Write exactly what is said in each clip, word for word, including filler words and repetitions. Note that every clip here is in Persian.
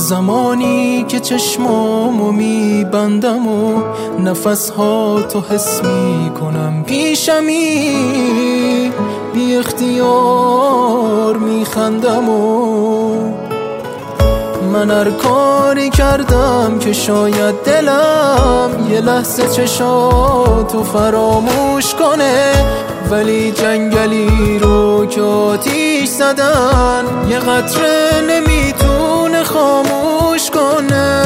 زمانی که چشمامو میبندم و نفسها تو حس میکنم پیشمی، بی اختیار میخندم و من هر کاری کردم که شاید دلم یه لحظه چشاتو فراموش کنه، ولی جنگلی رو که آتیش زدن یه قطره نمیتونه خاموش کنه.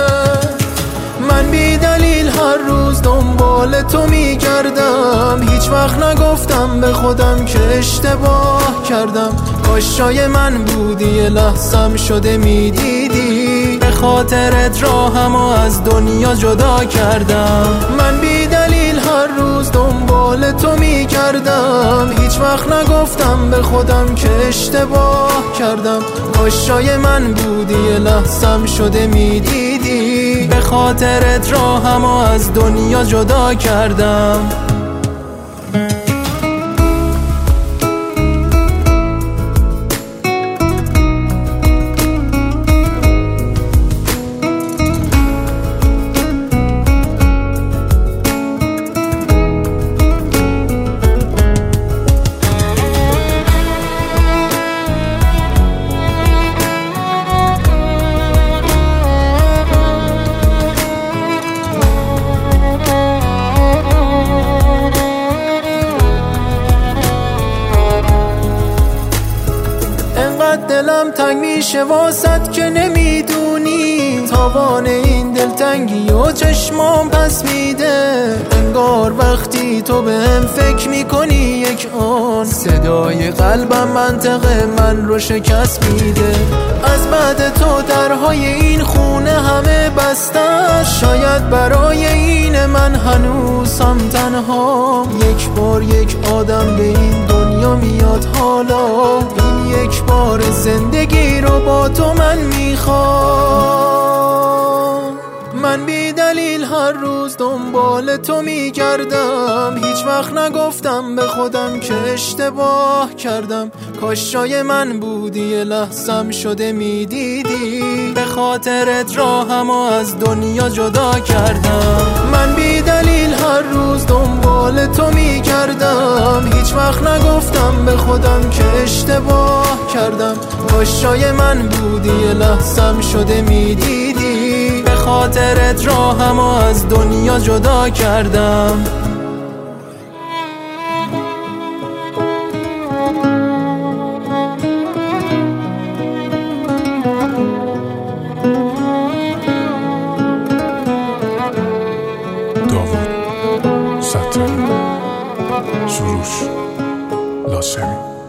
من بی دلیل هر روز دنبال تو میگردم، هیچ وقت نگفتم به خودم که اشتباه کردم. کاش جای من بودی یه لحظم شده میدیدی، به خاطرت راهمو از دنیا جدا کردم. من بی دلیل هر روز دنبال تو میگردم، هیچ وقت نگفتم به خودم که اشتباه کردم. کاش جای من بودی یه لحظم شده میدیدی، به خاطرت راهمو از دنیا جدا کردم. دلم تنگ میشه واسط که نمیدونی تاوان این دلتنگی و چشمام پس میده. انگار وقتی تو بهم فکر میکنی یک آن صدای قلبم منطق من رو شکست میده. از بعد تو درهای این خونه همه بستن، شاید برای این من هنوزم تنها. یک بار یک آدم به این دنیا میاد، حالا این یک بار زندگی رو با تو من میخوام. من بی دلیل هر روز دنبال تو میگردم، هیچ وقت نگفتم به خودم که اشتباه کردم. کاش جای من بودی یه لحظم شده میدیدی، به خاطرت راهمو از دنیا جدا کردم. من بی دلیل هر روز دنبال تو میگردم، هیچ وقت نگفتم به خودم که اشتباه کردم. کاش جای من بودی یه لحظم شده میدیدی، به خاطرت راهمو از دنیا جدا کردم. داوود ستاری، سروش لاسمی.